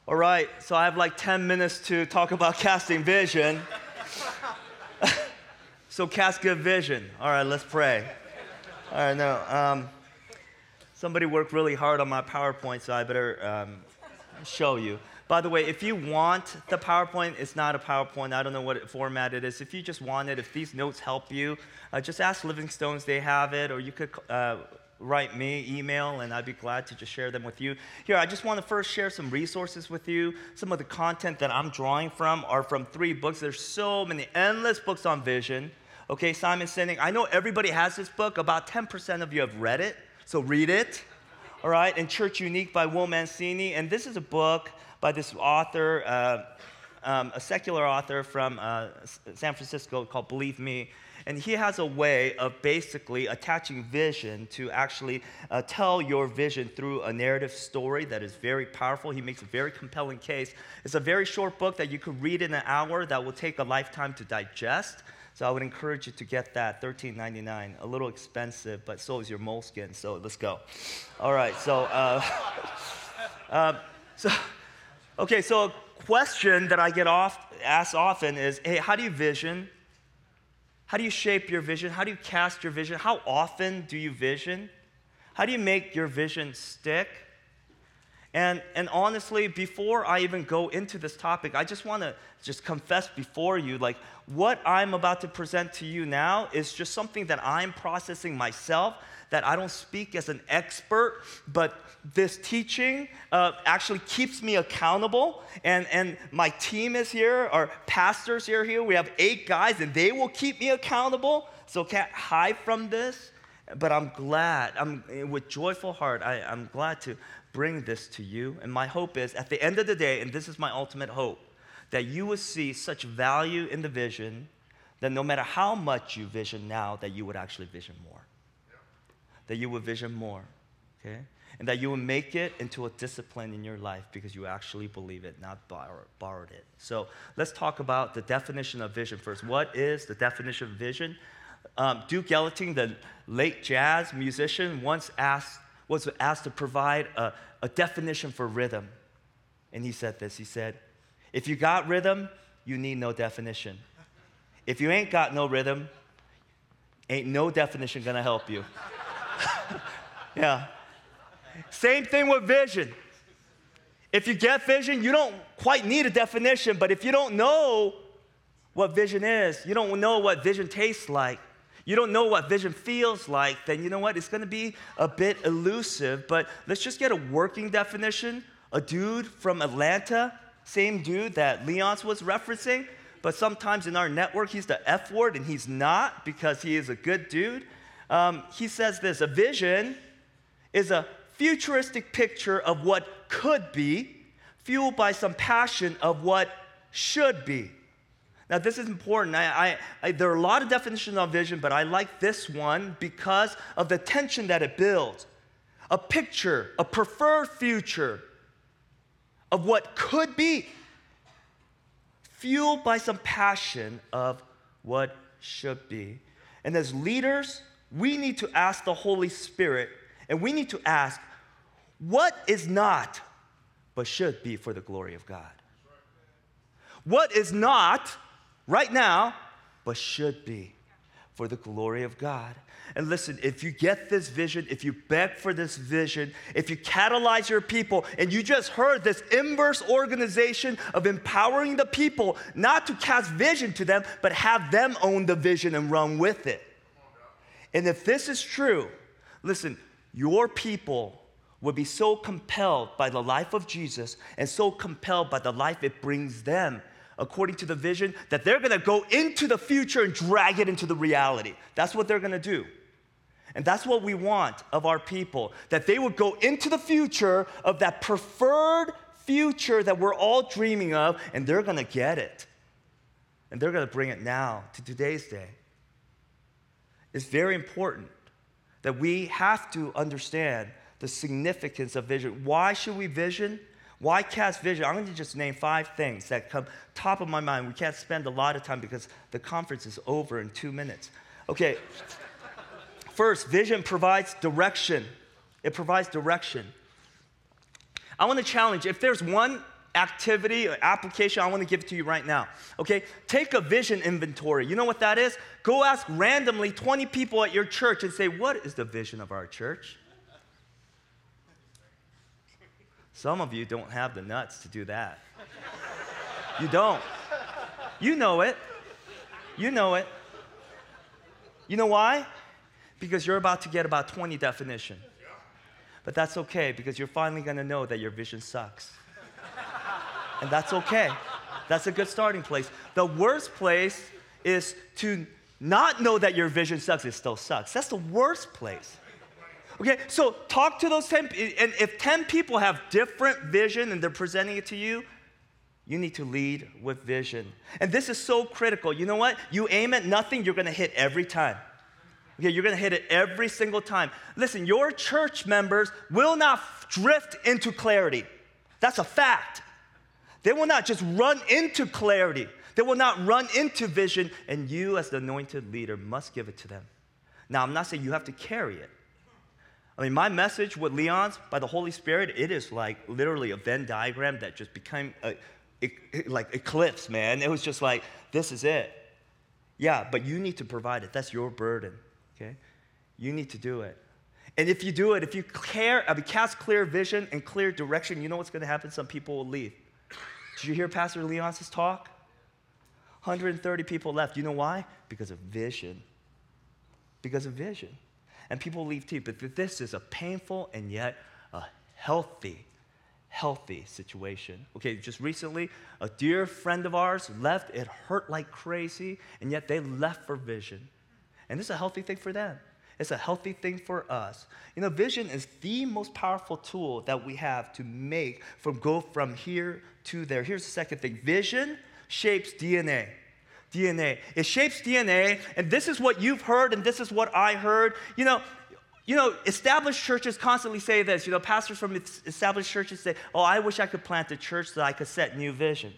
All right, so I have like 10 minutes to talk about casting vision. So cast good vision. All right, let's pray. All right, no. Somebody worked really hard on my PowerPoint, so I better show you. By the way, if you want the PowerPoint, it's not a PowerPoint. I don't know what format it is. If you just want it, if these notes help you, just ask Living Stones. They have it, or you could write me, email, and I'd be glad to just share them with you. Here, I just want to first share some resources with you. Some of the content that I'm drawing from are from 3 books. There's so many, endless books on vision. Okay, Simon Sinek, I know everybody has this book. About 10% of you have read it, so read it. All right, and Church Unique by Will Mancini. And this is a book by this author, a secular author from San Francisco called Believe Me. And he has a way of basically attaching vision to actually tell your vision through a narrative story that is very powerful. He makes a very compelling case. It's a very short book that you could read in an hour that will take a lifetime to digest. So I would encourage you to get that, $13.99. A little expensive, but so is your moleskin, so let's go. All right, so a question that I get asked often is, hey, how do you vision? How do you shape your vision? How do you cast your vision? How often do you vision? How do you make your vision stick? And honestly, before I even go into this topic, I just want to just confess before you, like what I'm about to present to you now is just something that I'm processing myself, that I don't speak as an expert, but this teaching actually keeps me accountable. And my team is here, our pastors are here. We have 8 guys, and they will keep me accountable. So can't hide from this. But I'm glad, with joyful heart, I'm glad to bring this to you. And my hope is, at the end of the day, and this is my ultimate hope, that you will see such value in the vision that no matter how much you vision now, that you would actually vision more. That you would vision more, okay? And that you will make it into a discipline in your life because you actually believe it, not borrowed it. So let's talk about the definition of vision first. What is the definition of vision? Duke Ellington, the late jazz musician, was asked to provide a definition for rhythm. And he said this, he said, if you got rhythm, you need no definition. If you ain't got no rhythm, ain't no definition gonna help you. Yeah. Same thing with vision. If you get vision, you don't quite need a definition, but if you don't know what vision is, you don't know what vision tastes like, you don't know what vision feels like, then you know what? It's going to be a bit elusive, but let's just get a working definition. A dude from Atlanta, same dude that Leon's was referencing, but sometimes in our network, he's the F word, and he's not because he is a good dude. He says this, a vision is a futuristic picture of what could be, fueled by some passion of what should be. Now, this is important. There are a lot of definitions on vision, but I like this one because of the tension that it builds. A picture, a preferred future of what could be, fueled by some passion of what should be. And as leaders, we need to ask the Holy Spirit, and we need to ask, what is not but should be for the glory of God? What is not right now, but should be for the glory of God. And listen, if you get this vision, if you beg for this vision, if you catalyze your people, and you just heard this inverse organization of empowering the people, not to cast vision to them, but have them own the vision and run with it. And if this is true, listen, your people will be so compelled by the life of Jesus and so compelled by the life it brings them, according to the vision, that they're going to go into the future and drag it into the reality. That's what they're going to do. And that's what we want of our people, that they would go into the future of that preferred future that we're all dreaming of, and they're going to get it. And they're going to bring it now to today's day. It's very important that we have to understand the significance of vision. Why should we vision? Why cast vision? I'm going to just name 5 things that come top of my mind. We can't spend a lot of time because the conference is over in 2 minutes. Okay. First, vision provides direction. It provides direction. I want to challenge, if there's one activity or application I want to give to you right now. Okay? Take a vision inventory. You know what that is? Go ask randomly 20 people at your church and say, what is the vision of our church? Some of you don't have the nuts to do that. You don't. You know it. You know it. You know why? Because you're about to get about 20 definitions. But that's okay, because you're finally going to know that your vision sucks. And that's okay. That's a good starting place. The worst place is to not know that your vision sucks. It still sucks. That's the worst place. Okay, so talk to those 10, and if 10 people have different vision and they're presenting it to you, you need to lead with vision. And this is so critical. You know what? You aim at nothing, you're going to hit every time. Okay, you're going to hit it every single time. Listen, your church members will not drift into clarity. That's a fact. They will not just run into clarity. They will not run into vision, and you as the anointed leader must give it to them. Now, I'm not saying you have to carry it. I mean, my message with Leon's, by the Holy Spirit, it is like literally a Venn diagram that just became like eclipse, man. It was just like, this is it. Yeah, but you need to provide it. That's your burden, okay? You need to do it. And if you do it, if you cast clear vision and clear direction, you know what's going to happen? Some people will leave. Did you hear Pastor Leon's talk? 130 people left. You know why? Because of vision. Because of vision. And people leave too. But this is a painful and yet a healthy situation. Okay, just recently, a dear friend of ours left. It hurt like crazy, and yet they left for vision. And this is a healthy thing for them. It's a healthy thing for us. You know, vision is the most powerful tool that we have to go from here to there. Here's the second thing. Vision shapes DNA. DNA. It shapes DNA, and this is what you've heard, and this is what I heard. You know, established churches constantly say this. You know, pastors from established churches say, oh, I wish I could plant a church so I could set new vision.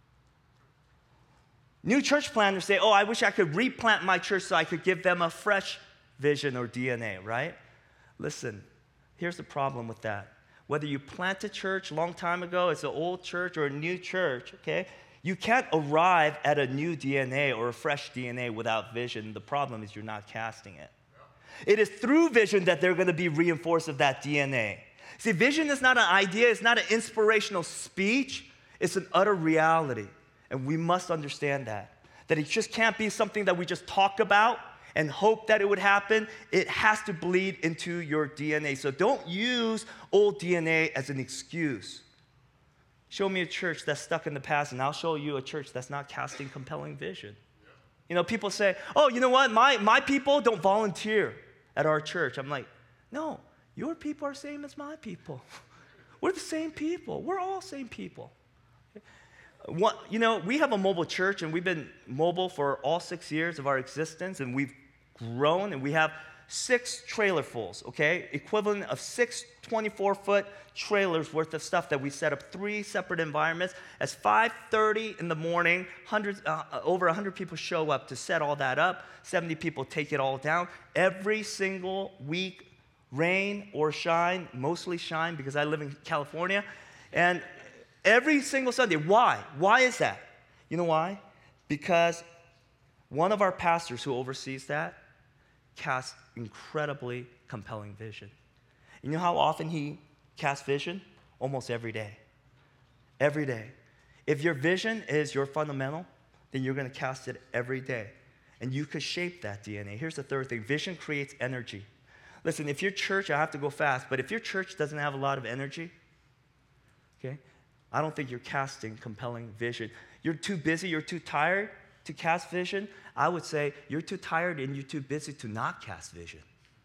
New church planners say, oh, I wish I could replant my church so I could give them a fresh vision or DNA, right? Listen, here's the problem with that. Whether you plant a church a long time ago, it's an old church or a new church, okay? You can't arrive at a new DNA or a fresh DNA without vision. The problem is you're not casting it. It is through vision that they're going to be reinforced of that DNA. See, vision is not an idea. It's not an inspirational speech. It's an utter reality. And we must understand that it just can't be something that we just talk about and hope that it would happen. It has to bleed into your DNA. So don't use old DNA as an excuse. Show me a church that's stuck in the past, and I'll show you a church that's not casting compelling vision. You know, people say, oh, you know what? My people don't volunteer at our church. I'm like, no, your people are the same as my people. We're the same people. We're all same people. You know, we have a mobile church, and we've been mobile for all 6 years of our existence, and we've grown, and we have 6 trailerfuls, okay? Equivalent of 6 24-foot trailers worth of stuff that we set up 3 separate environments. As 5:30 in the morning, over 100 people show up to set all that up. 70 people take it all down. Every single week, rain or shine, mostly shine because I live in California, and every single Sunday. Why? Why is that? You know why? Because one of our pastors who oversees that casts incredibly compelling vision. You know how often he casts vision? Almost every day. Every day. If your vision is your fundamental, then you're going to cast it every day. And you could shape that DNA. Here's the third thing. Vision creates energy. Listen, if your church, I have to go fast, but if your church doesn't have a lot of energy, okay, I don't think you're casting compelling vision. You're too busy, you're too tired to cast vision. I would say you're too tired and you're too busy to not cast vision.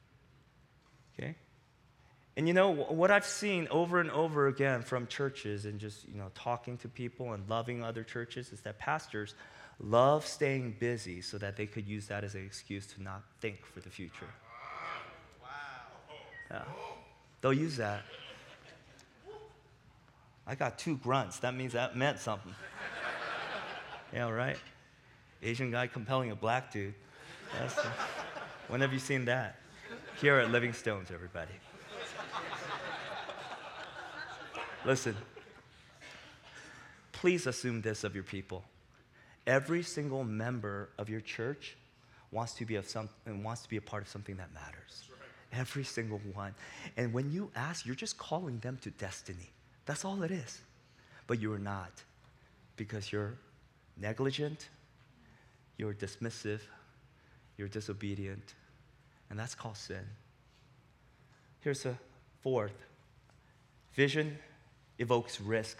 Okay? And you know, what I've seen over and over again from churches and just, you know, talking to people and loving other churches is that pastors love staying busy so that they could use that as an excuse to not think for the future. Wow. Yeah. They'll use that. I got 2 grunts. That means that meant something. Yeah, right? Asian guy compelling a black dude. When have you seen that? Here at Living Stones, everybody. Listen, please assume this of your people. Every single member of your church wants to be a part of something that matters. Right. Every single one. And when you ask, you're just calling them to destiny. That's all it is. But you are not, because you're negligent, you're dismissive, you're disobedient, and that's called sin. Here's a fourth. Vision evokes risk.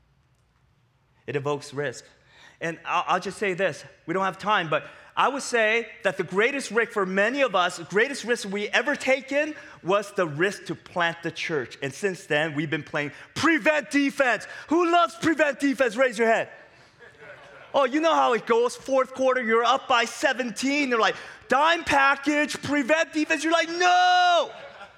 It evokes risk. And I'll just say this. We don't have time, but I would say that the greatest risk for many of us, the greatest risk we ever taken was the risk to plant the church. And since then, we've been playing prevent defense. Who loves prevent defense? Raise your hand. Oh, you know how it goes. Fourth quarter, you're up by 17. They're like, dime package, prevent defense. You're like, no.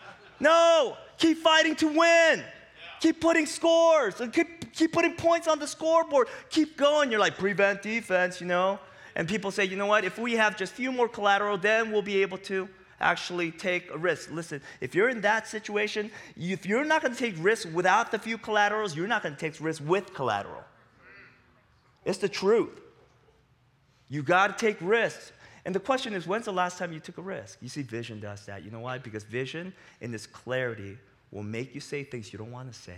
Keep fighting to win. Keep putting scores. Keep putting points on the scoreboard. Keep going. You're like, prevent defense, And people say, you know what? If we have just a few more collateral, then we'll be able to actually take a risk. Listen, if you're in that situation, if you're not going to take risks without the few collaterals, you're not going to take risks with collateral. It's the truth. You got to take risks. And the question is, when's the last time you took a risk? You see, vision does that. You know why? Because vision in its clarity will make you say things you don't want to say.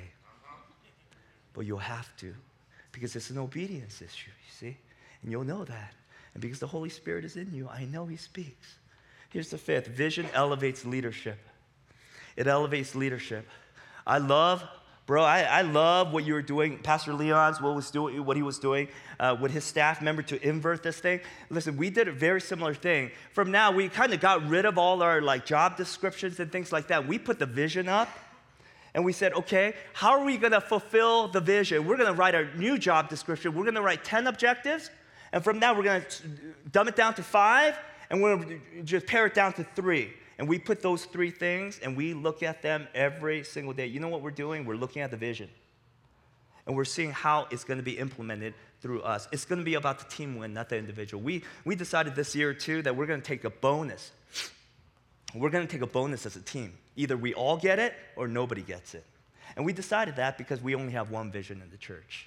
But you'll have to, because it's an obedience issue, you see? And you'll know that. And because the Holy Spirit is in you, I know He speaks. Here's the fifth. Vision elevates leadership. It elevates leadership. I love what you were doing. Pastor Leon's what he was doing with his staff member to invert this thing. Listen, we did a very similar thing. From now, we kind of got rid of all our job descriptions and things like that. We put the vision up. And we said, okay, how are we going to fulfill the vision? We're going to write a new job description. We're going to write 10 objectives. And from now, we're going to dumb it down to 5. And we're going to just pare it down to 3. And we put those 3 things, and we look at them every single day. You know what we're doing? We're looking at the vision. And we're seeing how it's going to be implemented through us. It's going to be about the team win, not the individual. We decided this year, too, that we're going to take a bonus. We're going to take a bonus as a team. Either we all get it or nobody gets it. And we decided that because we only have one vision in the church.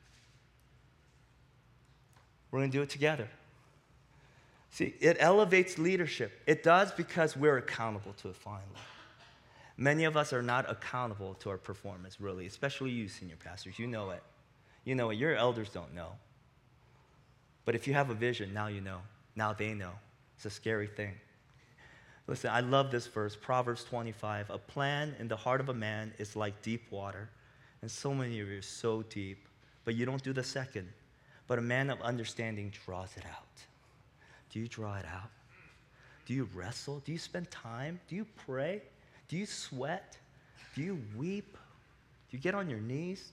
We're going to do it together. See, it elevates leadership. It does because we're accountable to it finally. Many of us are not accountable to our performance, really, especially you, senior pastors. You know it. You know it. Your elders don't know. But if you have a vision, now you know. Now they know. It's a scary thing. Listen, I love this verse, Proverbs 25. A plan in the heart of a man is like deep water, and so many of you are so deep, but you don't do the second. But a man of understanding draws it out. Do you draw it out? Do you wrestle? Do you spend time? Do you pray? Do you sweat? Do you weep? Do you get on your knees?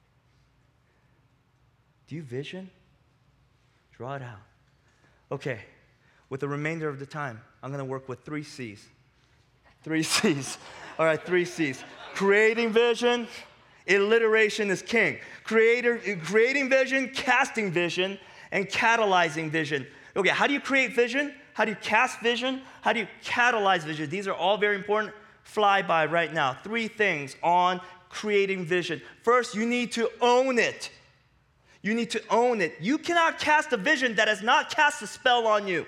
Do you vision? Draw it out. Okay. With the remainder of the time, I'm going to work with 3 C's. 3 C's. All right, 3 C's. Creating vision. Alliteration is king. Creating vision, casting vision, and catalyzing vision. Okay, how do you create vision? How do you cast vision? How do you catalyze vision? These are all very important. Fly by right now. 3 things on creating vision. First, you need to own it. You need to own it. You cannot cast a vision that has not cast a spell on you.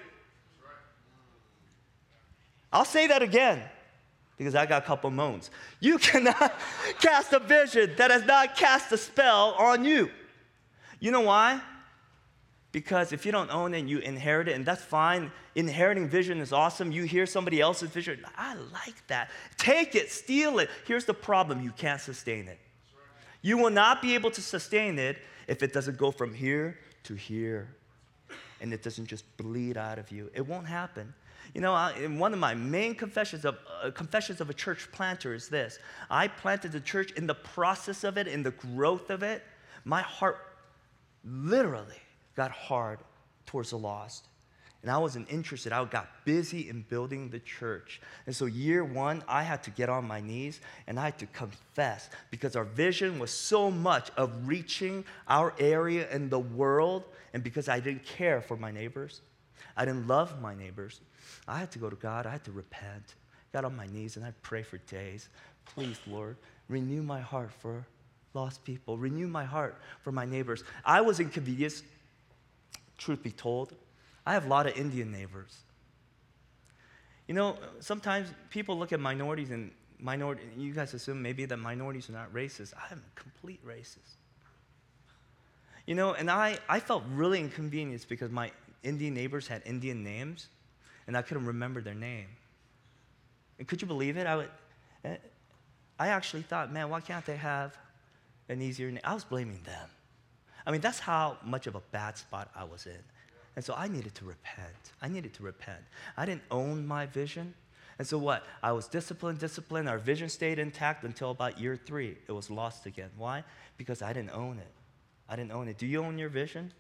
I'll say that again because I got a couple moans. You cannot cast a vision that has not cast a spell on you. You know why? Because if you don't own it, you inherit it, and that's fine. Inheriting vision is awesome. You hear somebody else's vision, I like that. Take it, steal it. Here's the problem, you can't sustain it. You will not be able to sustain it if it doesn't go from here to here, and it doesn't just bleed out of you. It won't happen. You know, one of my main confessions of a church planter is this. I planted the church. In the process of it, in the growth of it, my heart literally got hard towards the lost. And I wasn't interested. I got busy in building the church. And so year 1, I had to get on my knees and I had to confess because our vision was so much of reaching our area in the world, and because I didn't care for my neighbors, I didn't love my neighbors, I had to go to God. I had to repent. Got on my knees and I prayed for days. Please, Lord, renew my heart for lost people. Renew my heart for my neighbors. I was inconvenienced, truth be told. I have a lot of Indian neighbors. You know, sometimes people look at minorities and you guys assume maybe that minorities are not racist. I am a complete racist. You know, and I felt really inconvenienced because my Indian neighbors had Indian names, and I couldn't remember their name. And could you believe it? I actually thought, man, why can't they have an easier name? I was blaming them. I mean, that's how much of a bad spot I was in. And so I needed to repent. I didn't own my vision. And so what? I was disciplined. Our vision stayed intact until about year 3. It was lost again. Why? Because I didn't own it. Do you own your vision?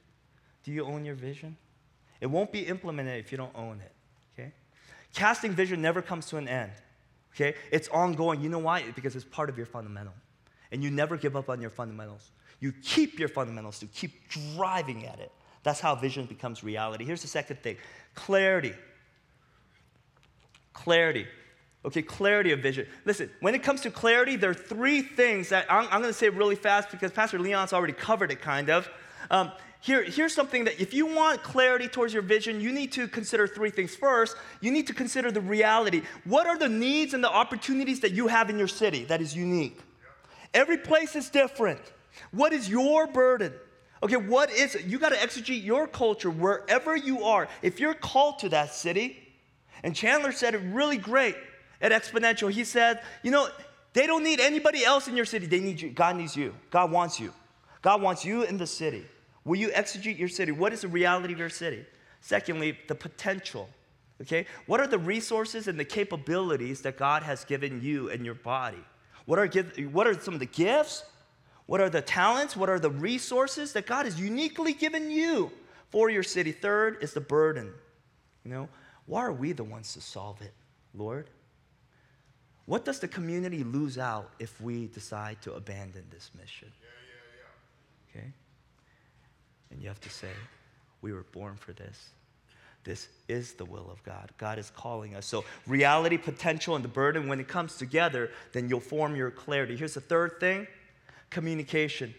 It won't be implemented if you don't own it, okay? Casting vision never comes to an end, okay? It's ongoing. You know why? Because it's part of your fundamental. And you never give up on your fundamentals. You keep your fundamentals to keep driving at it. That's how vision becomes reality. Here's the second thing, clarity. Okay, clarity of vision. Listen, when it comes to clarity, there are 3 things that I'm going to say really fast because Pastor Leon's already covered it kind of. Here's something that if you want clarity towards your vision, you need to consider 3 things. First, you need to consider the reality. What are the needs and the opportunities that you have in your city that is unique? Every place is different. What is your burden? Okay, what is it? You got to exegete your culture wherever you are. If you're called to that city, and Chandler said it really great at Exponential. He said, you know, they don't need anybody else in your city. They need you. God needs you. God wants you. God wants you in the city. Will you exegete your city? What is the reality of your city? Secondly, the potential. Okay? What are the resources and the capabilities that God has given you and your body? What are some of the gifts? What are the talents? What are the resources that God has uniquely given you for your city? Third is the burden. You know, why are we the ones to solve it, Lord? What does the community lose out if we decide to abandon this mission? Okay? And you have to say, we were born for this. This is the will of God. God is calling us. So reality, potential, and the burden, when it comes together, then you'll form your clarity. Here's the third thing, communication.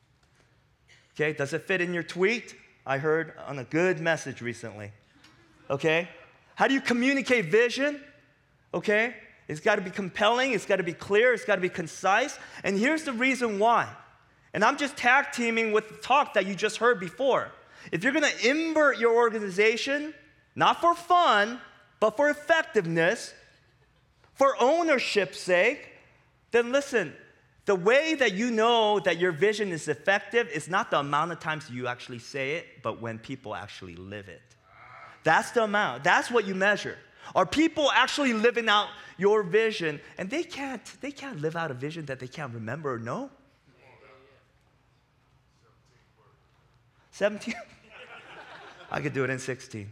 Okay, does it fit in your tweet? I heard on a good message recently. Okay? How do you communicate vision? Okay? It's got to be compelling. It's got to be clear. It's got to be concise. And here's the reason why. And I'm just tag teaming with the talk that you just heard before. If you're going to invert your organization, not for fun, but for effectiveness, for ownership's sake, then listen, the way that you know that your vision is effective is not the amount of times you actually say it, but when people actually live it. That's the amount. That's what you measure. Are people actually living out your vision? And they can't live out a vision that they can't remember or know. 17? I could do it in 16.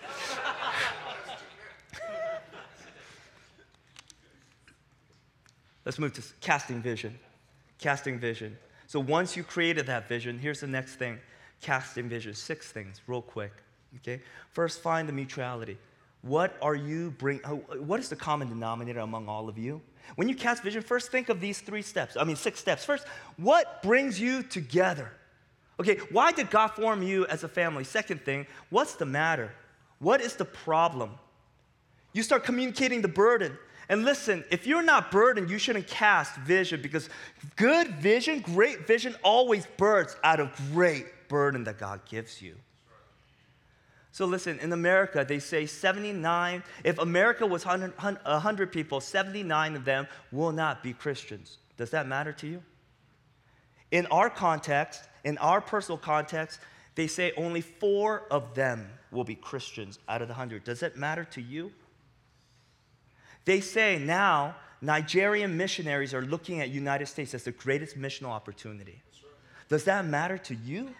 Let's move to casting vision. Casting vision. So once you created that vision, here's the next thing. Casting vision. 6 things, real quick. Okay? First, find the mutuality. What is the common denominator among all of you? When you cast vision, first think of these 6 steps. First, what brings you together? Okay, why did God form you as a family? Second thing, what's the matter? What is the problem? You start communicating the burden. And listen, if you're not burdened, you shouldn't cast vision because good vision, great vision always births out of great burden that God gives you. So listen, in America, they say 79, if America was 100 people, 79 of them will not be Christians. Does that matter to you? In our context, in our personal context, they say only 4 of them will be Christians out of the 100. Does that matter to you? They say now Nigerian missionaries are looking at United States as the greatest missional opportunity. Does that matter to you?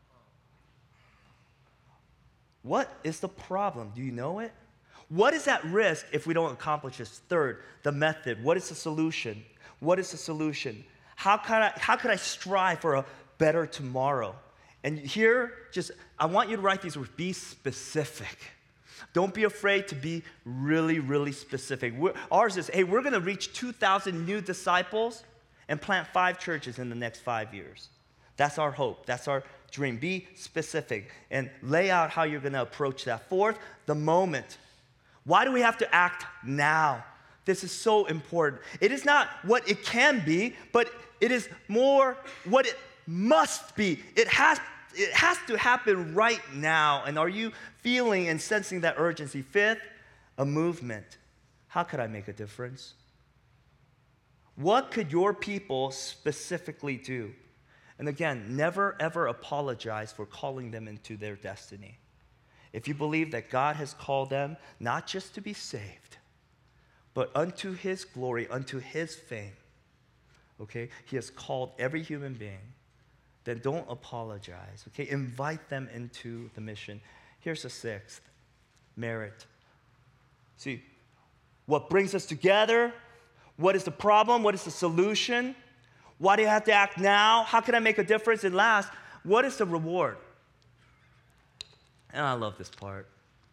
What is the problem? Do you know it? What is at risk if we don't accomplish this? Third, the method. What is the solution? What is the solution? How could I strive for a better tomorrow? And here, I want you to write these words. Be specific. Don't be afraid to be really, really specific. Ours is, hey, we're going to reach 2,000 new disciples, and plant 5 churches in the next 5 years. That's our hope. That's our dream. Be specific and lay out how you're going to approach that. 4th, the moment. Why do we have to act now? This is so important. It is not what it can be, but it is more what it must be. It has to happen right now. And are you feeling and sensing that urgency? 5th, a movement. How could I make a difference? What could your people specifically do? And again, never ever apologize for calling them into their destiny. If you believe that God has called them not just to be saved, but unto his glory, unto his fame, okay? He has called every human being. Then don't apologize, okay? Invite them into the mission. Here's the 6th, merit. See, what brings us together? What is the problem? What is the solution? Why do you have to act now? How can I make a difference? And last, what is the reward? And I love this part.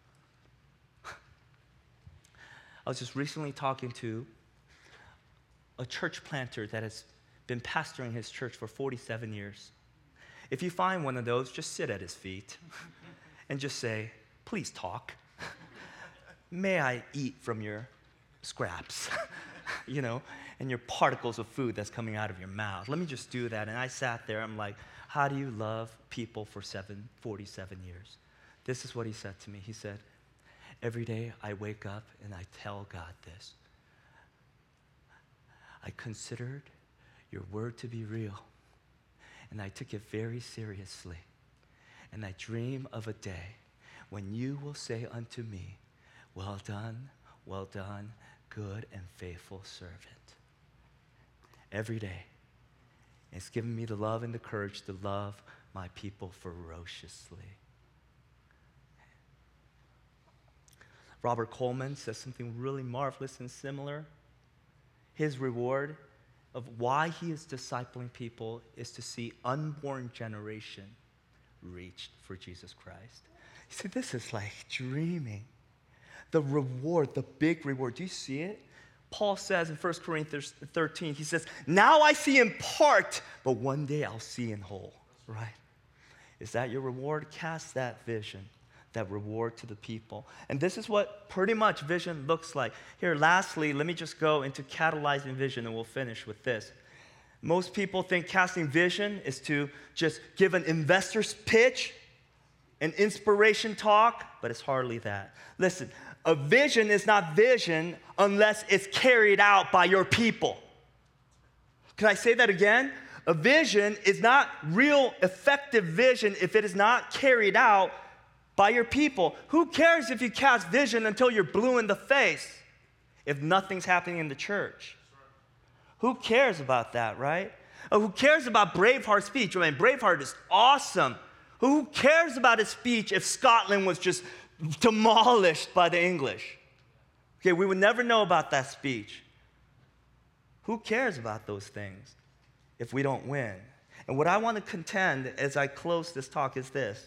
I was just recently talking to a church planter that has been pastoring his church for 47 years. If you find one of those, just sit at his feet and just say, please talk. May I eat from your scraps, and your particles of food that's coming out of your mouth. Let me just do that. And I sat there, I'm like, how do you love people for 47 years? This is what he said to me. He said, every day I wake up and I tell God this. I considered your word to be real, and I took it very seriously. And I dream of a day when you will say unto me, well done, good and faithful servant. Every day, it's given me the love and the courage to love my people ferociously. Robert Coleman says something really marvelous and similar. His reward of why he is discipling people is to see unborn generation reached for Jesus Christ. You see, this is like dreaming. The reward, the big reward. Do you see it? Paul says in 1 Corinthians 13, he says, now I see in part, but one day I'll see in whole, right? Is that your reward? Cast that vision, that reward to the people. And this is what pretty much vision looks like. Here, lastly, let me just go into catalyzing vision, and we'll finish with this. Most people think casting vision is to just give an investor's pitch, an inspiration talk, but it's hardly that. Listen, a vision is not vision unless it's carried out by your people. Can I say that again? A vision is not real effective vision if it is not carried out by your people. Who cares if you cast vision until you're blue in the face if nothing's happening in the church? Who cares about that, right? Who cares about Braveheart's speech? I mean, Braveheart is awesome. Who cares about his speech if Scotland was just demolished by the English? Okay, we would never know about that speech. Who cares about those things if we don't win? And what I want to contend as I close this talk is this.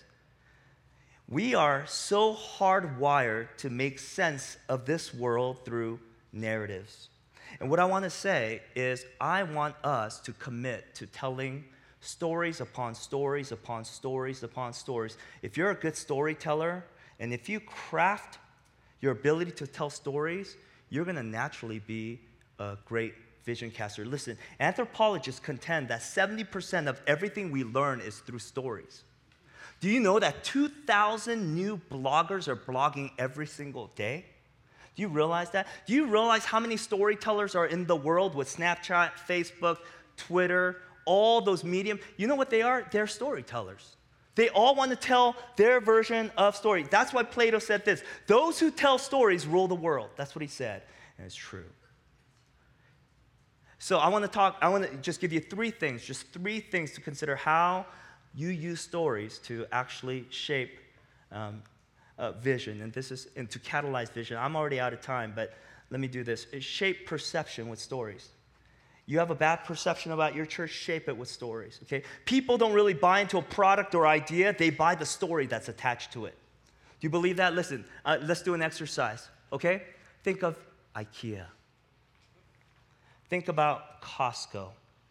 We are so hardwired to make sense of this world through narratives. And what I want to say is I want us to commit to telling stories upon stories upon stories upon stories. If you're a good storyteller, and if you craft your ability to tell stories, you're going to naturally be a great vision caster. Listen, anthropologists contend that 70% of everything we learn is through stories. Do you know that 2,000 new bloggers are blogging every single day? Do you realize that? Do you realize how many storytellers are in the world with Snapchat, Facebook, Twitter, all those mediums? You know what they are? They're storytellers. They all want to tell their version of story. That's why Plato said this. Those who tell stories rule the world. That's what he said, and it's true. So I want to just give you three things to consider how you use stories to actually shape vision, and to catalyze vision. I'm already out of time, but let me do this. Shape perception with stories. You have a bad perception about your church, shape it with stories, okay? People don't really buy into a product or idea. They buy the story that's attached to it. Do you believe that? Listen, let's do an exercise, okay? Think of IKEA. Think about Costco.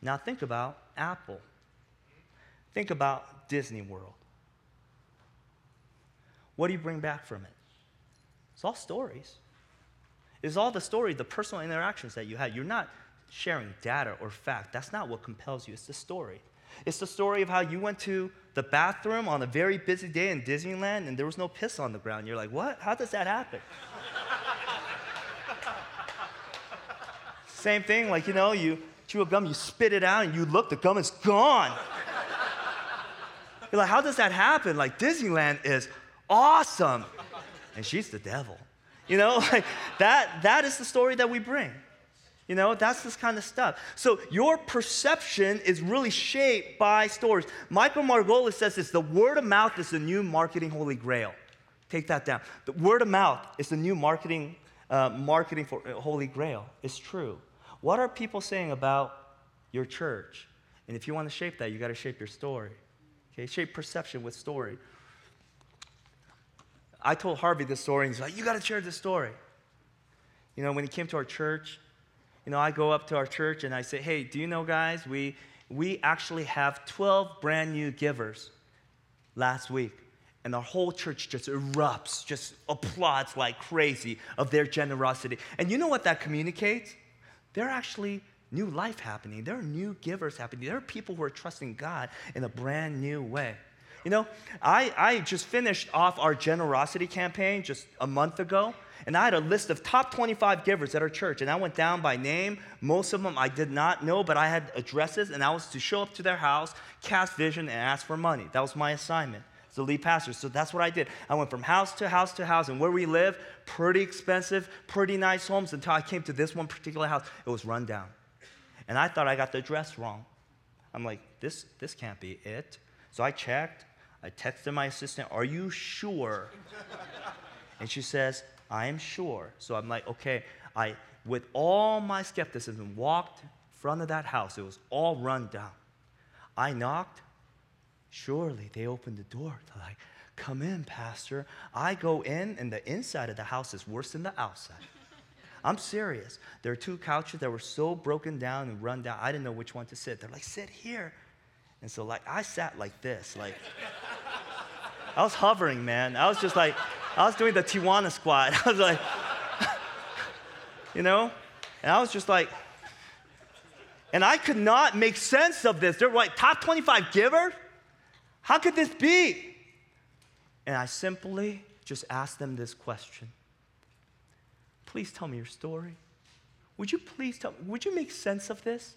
Now think about Apple. Think about Disney World. What do you bring back from it? It's all stories. It's all the story, the personal interactions that you had. You're not sharing data or fact. That's not what compels you. It's the story. It's the story of how you went to the bathroom on a very busy day in Disneyland and there was no piss on the ground. You're like, what? How does that happen? Same thing, like, you chew a gum, you spit it out, and you look, the gum is gone. You're like, how does that happen? Like, Disneyland is awesome. And she's the devil. Like that is the story that we bring. That's this kind of stuff. So your perception is really shaped by stories. Michael Margolis says this, the word of mouth is the new marketing holy grail. Take that down. The word of mouth is the new marketing for holy grail. It's true. What are people saying about your church? And if you want to shape that, you got to shape your story. Okay, shape perception with story. I told Harvey this story, and he's like, you got to share this story. When he came to our church, I go up to our church and I say, hey, do you know, guys, we actually have 12 brand new givers last week. And our whole church just erupts, just applauds like crazy of their generosity. And you know what that communicates? There are actually new life happening. There are new givers happening. There are people who are trusting God in a brand new way. I just finished off our generosity campaign just a month ago, and I had a list of top 25 givers at our church, and I went down by name. Most of them I did not know, but I had addresses, and I was to show up to their house, cast vision, and ask for money. That was my assignment as the lead pastor, so that's what I did. I went from house to house to house, and where we live, pretty expensive, pretty nice homes, until I came to this one particular house. It was run down, and I thought I got the address wrong. I'm like, this can't be it. So I checked. I texted my assistant, are you sure? And she says, I am sure. So I'm like, okay. I, with all my skepticism, walked in front of that house. It was all run down. I knocked. Surely they opened the door. They're like, come in, Pastor. I go in, and the inside of the house is worse than the outside. I'm serious. There are 2 couches that were so broken down and run down, I didn't know which one to sit. They're like, sit here. And so, I sat like this, I was hovering, man. I was just like, I was doing the Tijuana squat. I was like, and I was just like, and I could not make sense of this. They're like, top 25 givers? How could this be? And I simply just asked them this question. Please tell me your story. Would you make sense of this?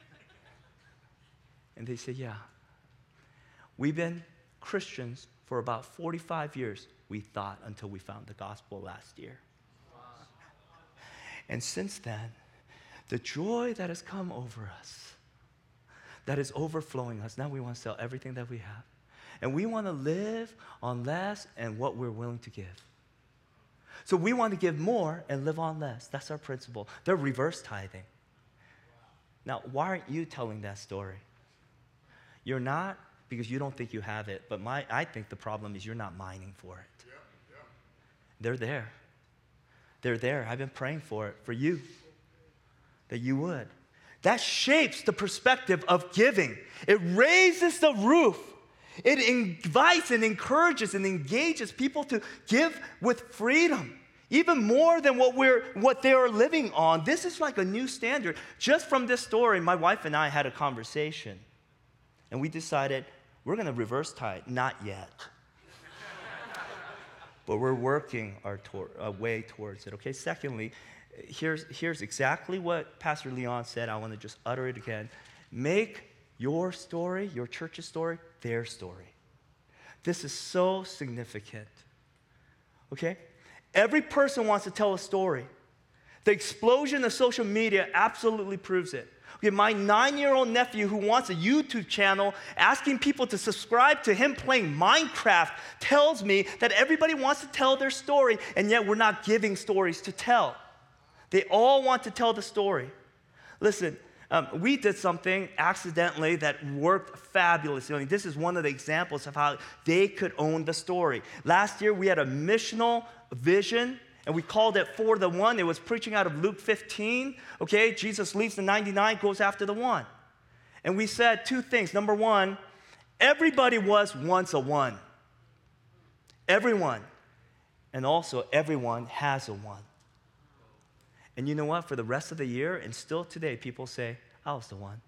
And they said, yeah. We've been Christians for about 45 years, we thought, until we found the gospel last year. Wow. And since then, the joy that has come over us, that is overflowing us, now we want to sell everything that we have. And we want to live on less and what we're willing to give. So we want to give more and live on less. That's our principle. They're reverse tithing. Now, why aren't you telling that story? You're not, because you don't think you have it, but I think the problem is you're not mining for it. Yeah. They're there. They're there. I've been praying for it, for you, that you would. That shapes the perspective of giving. It raises the roof. It invites and encourages and engages people to give with freedom, even more than what they are living on. This is like a new standard. Just from this story, my wife and I had a conversation. And we decided we're going to reverse tithe. Not yet. But we're working our way towards it, okay? Secondly, here's exactly what Pastor Leon said. I want to just utter it again. Make your story, your church's story, their story. This is so significant, okay? Every person wants to tell a story. The explosion of social media absolutely proves it. Okay, my 9-year-old nephew who wants a YouTube channel asking people to subscribe to him playing Minecraft tells me that everybody wants to tell their story, and yet we're not giving stories to tell. They all want to tell the story. Listen, we did something accidentally that worked fabulously. This is one of the examples of how they could own the story. Last year, we had a missional vision, and we called it For the One. It was preaching out of Luke 15. Okay, Jesus leaves the 99, goes after the one. And we said two things. Number one, everybody was once a one. Everyone. And also, everyone has a one. And you know what? For the rest of the year, and still today, people say, I was the one.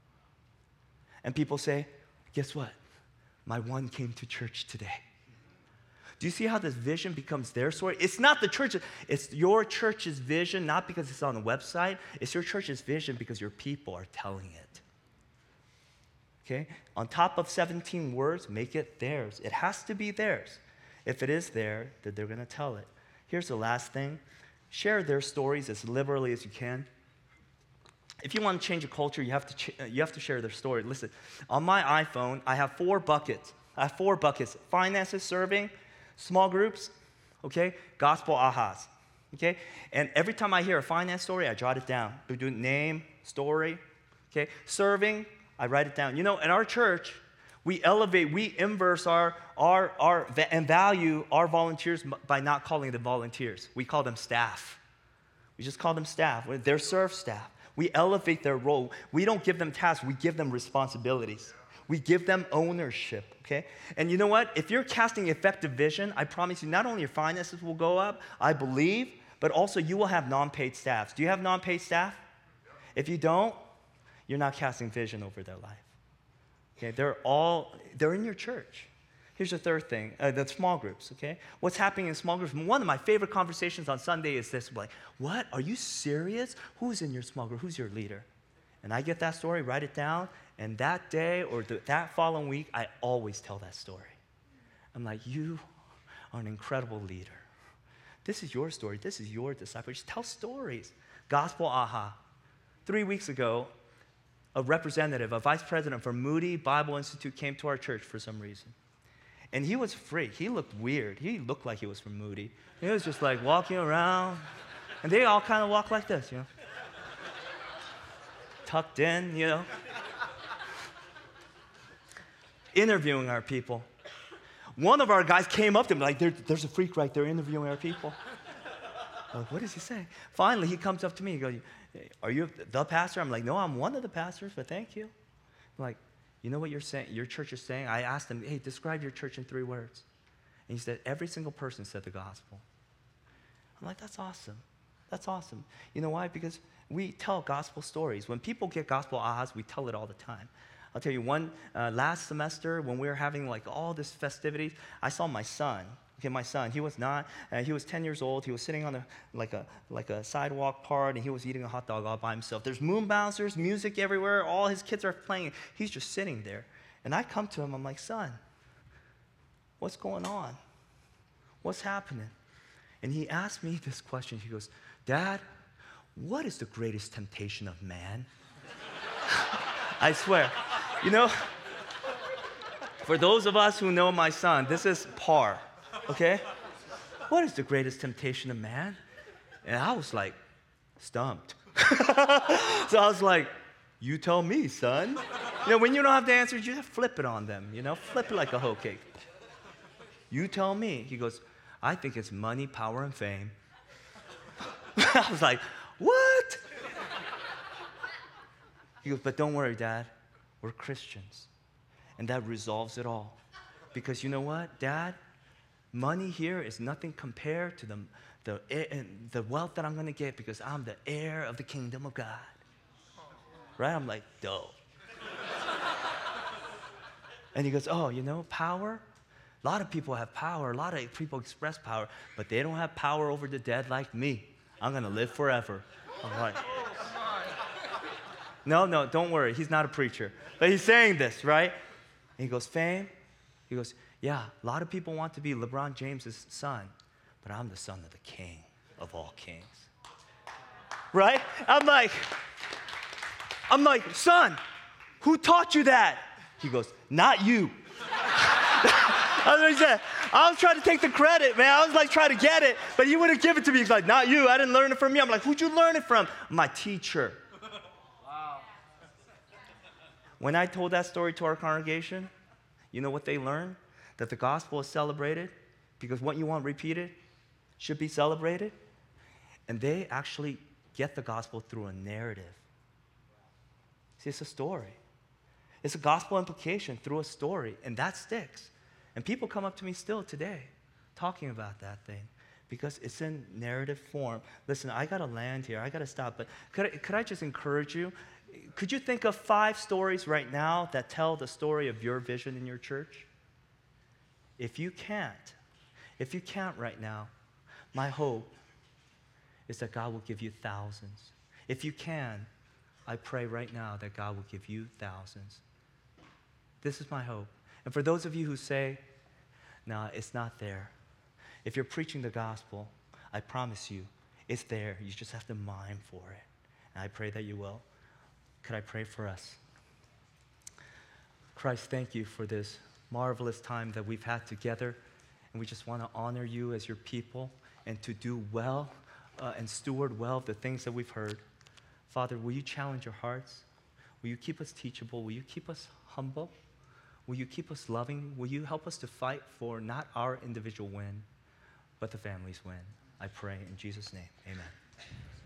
And people say, guess what? My one came to church today. Do you see how this vision becomes their story? It's not the church. It's your church's vision, not because it's on the website. It's your church's vision because your people are telling it. Okay? On top of 17 words, make it theirs. It has to be theirs. If it is there, then they're going to tell it. Here's the last thing. Share their stories as liberally as you can. If you want to change a culture, you have to share their story. Listen, on my iPhone, I have 4 buckets. I have 4 buckets. Finances, serving, small groups, okay? Gospel ahas, okay? And every time I hear a finance story, I jot it down. We do name, story, okay? Serving, I write it down. You know, in our church, we elevate, we inverse and value our volunteers by not calling them volunteers. We call them staff. We just call them staff. They're serve staff. We elevate their role. We don't give them tasks. We give them responsibilities. We give them ownership, okay? And you know what? If you're casting effective vision, I promise you, not only your finances will go up, I believe, but also you will have non-paid staffs. Do you have non-paid staff? If you don't, you're not casting vision over their life. Okay, they're in your church. Here's the third thing, the small groups, okay? What's happening in small groups? One of my favorite conversations on Sunday is this, like, what? Are you serious? Who's in your small group? Who's your leader? And I get that story, write it down, and that day or that following week, I always tell that story. I'm like, you are an incredible leader. This is your story. This is your disciple. Just tell stories. Gospel aha. 3 weeks ago, a representative, a vice president from Moody Bible Institute came to our church for some reason. And he was free. He looked weird. He looked like he was from Moody. He was just like walking around. And they all kind of walk like this, you know. Tucked in, you know. Interviewing our people. One of our guys came up to him like, there's a freak right there interviewing our people. Like, what is he saying? Finally, he comes up to me. He goes, are you the pastor? I'm like, no, I'm one of the pastors, but thank you. I'm like, you know what you're saying? Your church is saying? I asked him, hey, describe your church in 3 words. And he said, every single person said the gospel. I'm like, that's awesome. That's awesome. You know why? Because we tell gospel stories. When people get gospel ahas, we tell it all the time. I'll tell you one, last semester when we were having like all this festivities, I saw my son. Okay, my son, he was 10 years old. He was sitting on a sidewalk part, and he was eating a hot dog all by himself. There's moon bouncers, music everywhere. All his kids are playing. He's just sitting there. And I come to him. I'm like, son, what's going on? What's happening? And he asked me this question. He goes, Dad, what is the greatest temptation of man? I swear. You know, for those of us who know my son, this is par. Okay? What is the greatest temptation of man? And I was like, stumped. So I was like, you tell me, son. You know, when you don't have the answers, you just flip it on them, you know? Flip it like a hoe cake. You tell me. He goes, I think it's money, power, and fame. I was like, what? He goes, but don't worry, Dad. We're Christians. And that resolves it all. Because you know what, Dad? Money here is nothing compared to the wealth that I'm going to get because I'm the heir of the kingdom of God. Right? I'm like, dope. And he goes, oh, you know, power? A lot of people have power. A lot of people express power, but they don't have power over the dead like me. I'm going to live forever. I'm like, no, don't worry. He's not a preacher. But he's saying this, right? And he goes, fame? He goes, yeah, a lot of people want to be LeBron James' son, but I'm the son of the king of all kings. Right? I'm like, son, who taught you that? He goes, not you. That's what he said. I was trying to take the credit, man. I was like trying to get it, but he wouldn't give it to me. He's like, not you. I didn't learn it from you. I'm like, who'd you learn it from? My teacher. Wow. When I told that story to our congregation, you know what they learned? That the gospel is celebrated because what you want repeated should be celebrated. And they actually get the gospel through a narrative. See, it's a story. It's a gospel implication through a story, and that sticks. And people come up to me still today talking about that thing because it's in narrative form. Listen, I got to land here. I got to stop. But could I just encourage you? Could you think of 5 stories right now that tell the story of your vision in your church? If you can't right now, my hope is that God will give you thousands. If you can, I pray right now that God will give you thousands. This is my hope. And for those of you who say, no, it's not there. If you're preaching the gospel, I promise you, it's there. You just have to mine for it. And I pray that you will. Could I pray for us? Christ, thank you for this marvelous time that we've had together. And we just want to honor you as your people and to do well and steward well the things that we've heard. Father, will you challenge our hearts? Will you keep us teachable? Will you keep us humble? Will you keep us loving? Will you help us to fight for not our individual win, but the family's win? I pray in Jesus' name, amen.